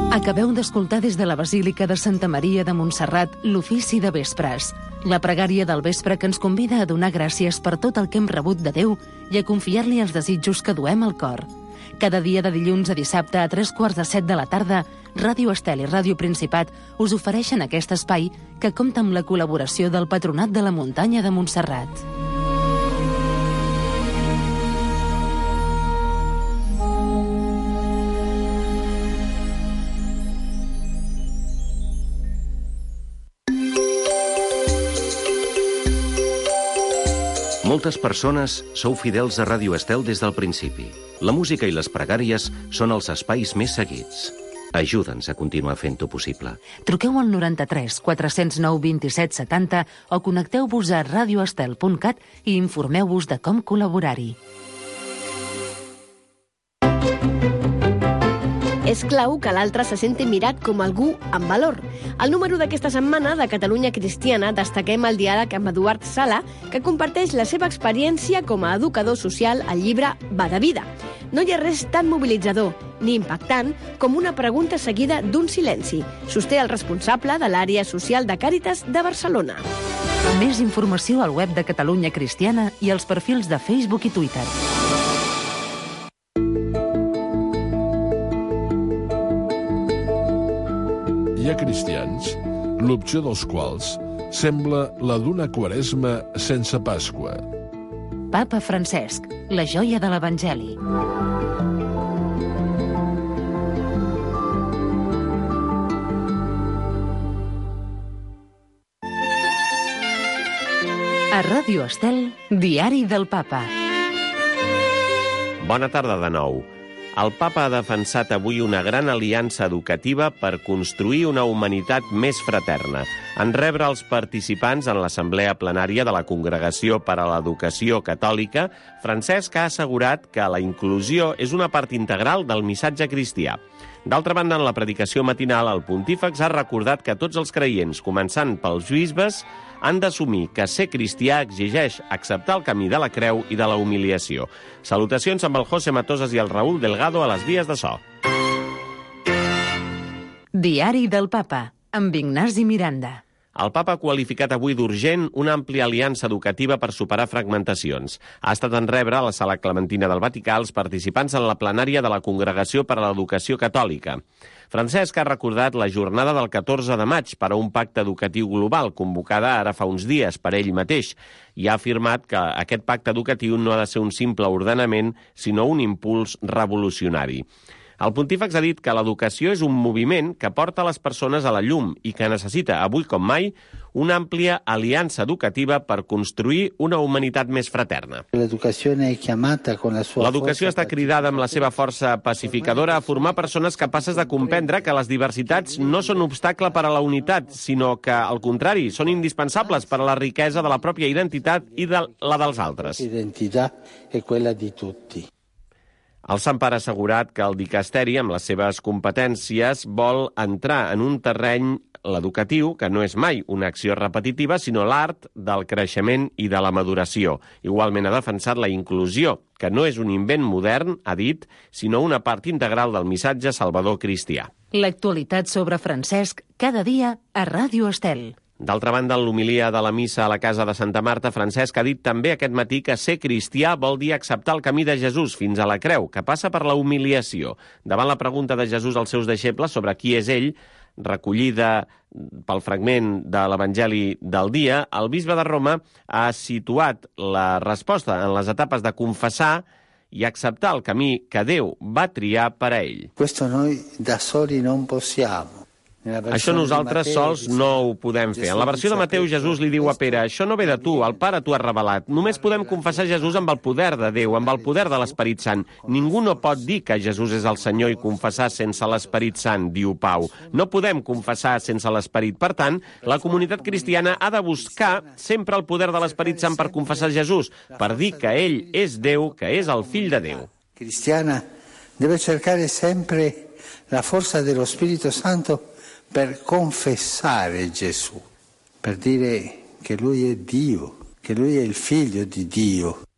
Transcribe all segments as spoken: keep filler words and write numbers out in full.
Acabeu d'escoltar des de la Basílica de Santa Maria de Montserrat l'ofici de vespres, la pregària del vespre que ens convida a donar gràcies per tot el que hem rebut de Déu i a confiar-li els desitjos que duem al cor. Cada dia de dilluns a dissabte a tres quarts de set de la tarda, Ràdio Estel i Ràdio Principat us ofereixen aquest espai que compta amb la col·laboració del Patronat de la Muntanya de Montserrat. Moltes persones sou fidels a Ràdio Estel des del principi. La música i les pregàries són els espais més seguits. Ajuda'ns a continuar fent-ho possible. Truqueu al noranta-tres quatre cents nou vint-i-set setanta o connecteu-vos a radioestel punt cat i informeu-vos de com col·laborar-hi. És clau que l'altre se senti mirat com algú amb valor. Al número d'aquesta setmana de Catalunya Cristiana destaquem el diàleg amb Eduard Sala, que comparteix la seva experiència com a educador social al llibre Va de vida. No hi ha res tan mobilitzador ni impactant com una pregunta seguida d'un silenci, sosté el responsable de l'àrea social de Càritas de Barcelona. Més informació al web de Catalunya Cristiana i als perfils de Facebook i Twitter. Hi ha cristians, l'opció dels quals sembla la d'una quaresma sense Pasqua. Papa Francesc, la joia de l'Evangeli. A Ràdio Estel, Diari del Papa. Bona tarda de nou. El Papa ha defensat avui una gran aliança educativa per construir una humanitat més fraterna. En rebre els participants en l'assemblea plenària de la Congregació per a l'Educació Catòlica, Francesc ha assegurat que la inclusió és una part integral del missatge cristià. D'altra banda, en la predicació matinal, el pontífex ha recordat que tots els creients, començant pels bisbes, han d'assumir que ser cristià exigeix acceptar el camí de la creu i de la humiliació. Salutacions amb el José Matosas i el Raúl Delgado a les vies de so. Diari del Papa, amb Ignasi Miranda. El Papa ha qualificat avui d'urgent una àmplia aliança educativa per superar fragmentacions. Ha estat en rebre a la Sala Clementina del Vaticà els participants en la plenària de la Congregació per a l'Educació Catòlica. Francesc ha recordat la jornada del catorze de maig per a un pacte educatiu global, convocada ara fa uns dies per ell mateix, i ha afirmat que aquest pacte educatiu no ha de ser un simple ordenament, sinó un impuls revolucionari. El pontífex ha dit que l'educació és un moviment que porta les persones a la llum i que necessita, avui com mai, una àmplia aliança educativa per construir una humanitat més fraterna. L'educació està cridada amb la seva força pacificadora a formar persones capaces de comprendre que les diversitats no són obstacle per a la unitat, sinó que, al contrari, són indispensables per a la riquesa de la pròpia identitat i de la dels altres. El Sant Pare ha assegurat que el dicasteri, amb les seves competències, vol entrar en un terreny, l'educatiu, que no és mai una acció repetitiva, sinó l'art del creixement i de la maduració. Igualment ha defensat la inclusió, que no és un invent modern, ha dit, sinó una part integral del missatge salvador cristià. L'actualitat sobre Francesc, cada dia a Ràdio Estel. D'altra banda, en l'homilia de la missa a la casa de Santa Marta, Francesc ha dit també aquest matí que ser cristià vol dir acceptar el camí de Jesús fins a la creu, que passa per la humiliació. Davant la pregunta de Jesús als seus deixebles sobre qui és ell, recollida pel fragment de l'Evangeli del dia, el bisbe de Roma ha situat la resposta en les etapes de confessar i acceptar el camí que Déu va triar per a ell. Questo noi da soli non possiamo. Això nosaltres sols no ho podem fer. En la versió de Mateu, Jesús li diu a Pere: això no ve de tu, el Pare t'ho ha revelat. Només podem confessar Jesús amb el poder de Déu, amb el poder de l'Esperit Sant. Ningú no pot dir que Jesús és el Senyor i confessar sense l'Esperit Sant, diu Pau. No podem confessar sense l'Esperit. Per tant, la comunitat cristiana ha de buscar sempre el poder de l'Esperit Sant per confessar Jesús, per dir que ell és Déu, que és el fill de Déu. Cristiana deve cercare sempre la forza dello Spirito Santo per confessare Gesù, per dire che lui è Dio, che lui è il figlio di Dio.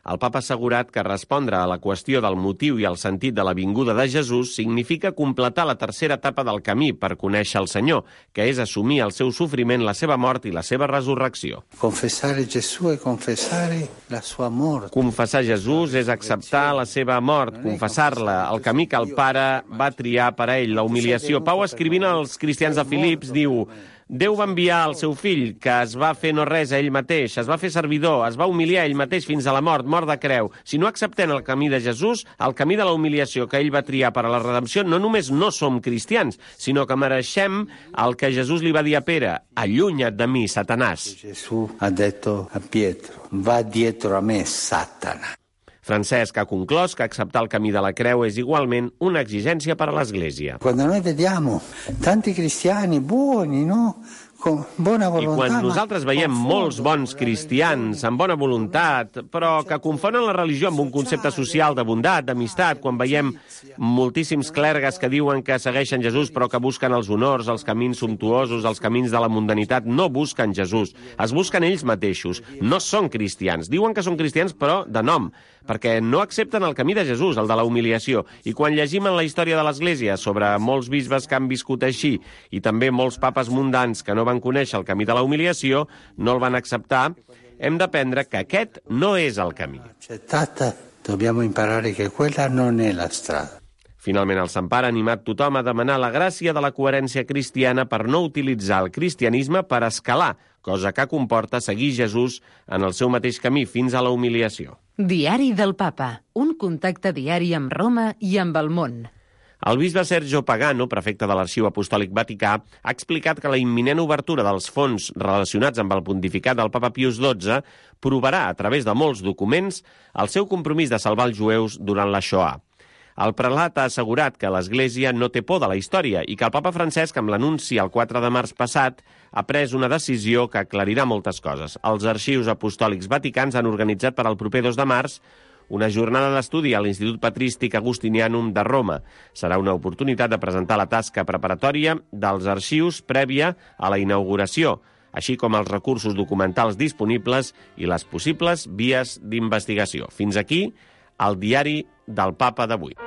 el papa ha assegurat que respondre a la qüestió del motiu i el sentit de la vinguda de Jesús significa completar la tercera etapa del camí per conèixer el Senyor, que és assumir el seu sofriment, la seva mort i la seva resurrecció. Confessare Gesù e confessare la sua morte. Confessar Jesús és acceptar la seva mort, confessar-la, el camí que el Pare va triar per a ell, la humiliació. Pau, escrivint als cristians de Filips, diu: Déu va enviar el seu fill, que es va fer no res a ell mateix, es va fer servidor, es va humiliar ell mateix fins a la mort, mort de creu. Si no acceptem el camí de Jesús, el camí de la humiliació que ell va triar per a la redempció, no només no som cristians, sinó que mereixem el que Jesús li va dir a Pere: allunya't de mi, Satanàs. Gesù ha detto a Pietro: va dietro a me, Satana. Francesc ha conclòs que acceptar el camí de la creu és igualment una exigència per a l'Església. Quando noi vediamo tanti cristiani buoni, no? Con bona I voluntat, quan nosaltres veiem molts bons cristians amb bona voluntat, però que confonen la religió amb un concepte social de bondat, d'amistat, quan veiem moltíssims clergues que diuen que segueixen Jesús però que busquen els honors, els camins sumptuosos, els camins de la mundanitat, no busquen Jesús, es busquen ells mateixos, no són cristians, diuen que són cristians però de nom, perquè no accepten el camí de Jesús, el de la humiliació. I quan llegim en la història de l'Església sobre molts bisbes que han viscut així i també molts papes mundans que no van conèixer el camí de la humiliació, no el van acceptar, hem d'aprendre que aquest no és el camí. accettata, dobbiamo imparare che quella non è la strada. Finalment, el Sant Pare ha animat tothom a demanar la gràcia de la coherència cristiana per no utilitzar el cristianisme per escalar, cosa que comporta seguir Jesús en el seu mateix camí fins a la humiliació. Diari del Papa, un contacte diari amb Roma i amb el món. El bisbe Sergio Pagano, prefecte de l'Arxiu Apostòlic Vaticà, ha explicat que la imminent obertura dels fons relacionats amb el pontificat del Papa Pius dotze provarà, a través de molts documents, el seu compromís de salvar els jueus durant la Shoah. El prelat ha assegurat que l'Església no té por de la història i que el papa Francesc, amb l'anunci el quatre de març passat, ha pres una decisió que aclarirà moltes coses. Els arxius apostòlics vaticans han organitzat per al proper dos de març una jornada d'estudi a l'Institut Patrístic Agustinianum de Roma. Serà una oportunitat de presentar la tasca preparatòria dels arxius prèvia a la inauguració, així com els recursos documentals disponibles i les possibles vies d'investigació. Fins aquí el diari del Papa d'avui.